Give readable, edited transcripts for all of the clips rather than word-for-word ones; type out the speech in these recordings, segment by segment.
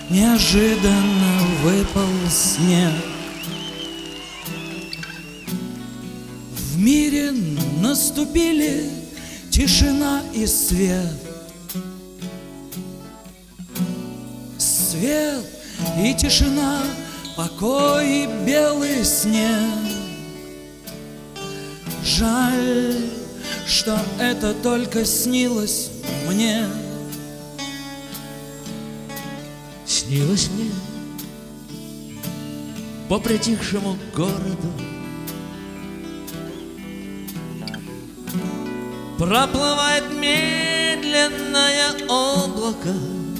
неожиданно выпал снег. В мире наступили тишина и свет. Свет и тишина, покой и белый снег. Жаль, что это только снилось мне. Снилось мне по притихшему городу проплывает медленное облако.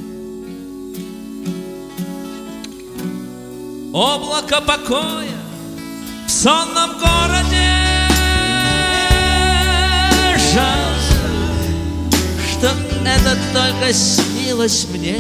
Облако покоя в сонном городе. Жаль, что это только снилось мне.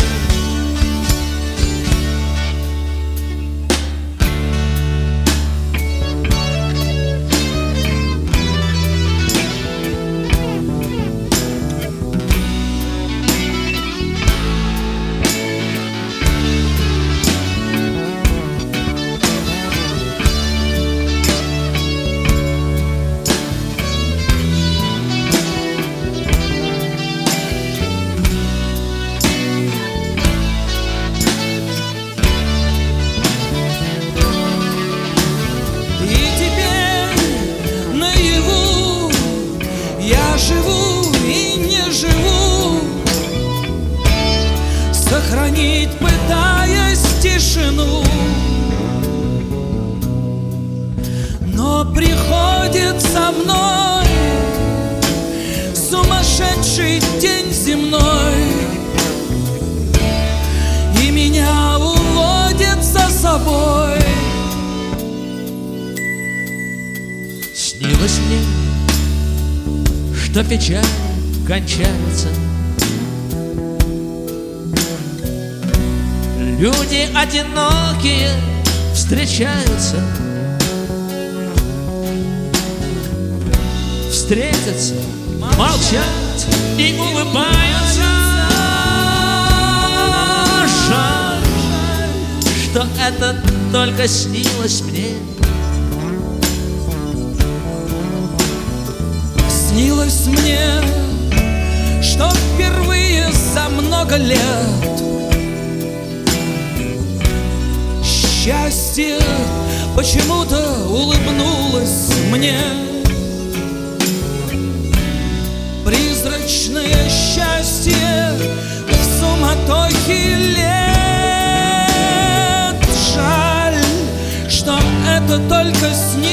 Живу и не живу, сохранить пытаясь тишину, но приходит со мной сумасшедший день земной, и меня уводит за собой. Снилось мне, что печаль кончается, люди одинокие встречаются, встретятся, молчат и улыбаются. Жаль, что это только снилось мне. Снилось мне, что впервые за много лет счастье почему-то улыбнулось мне. Призрачное счастье в суматохе лет. Жаль, что это только снилось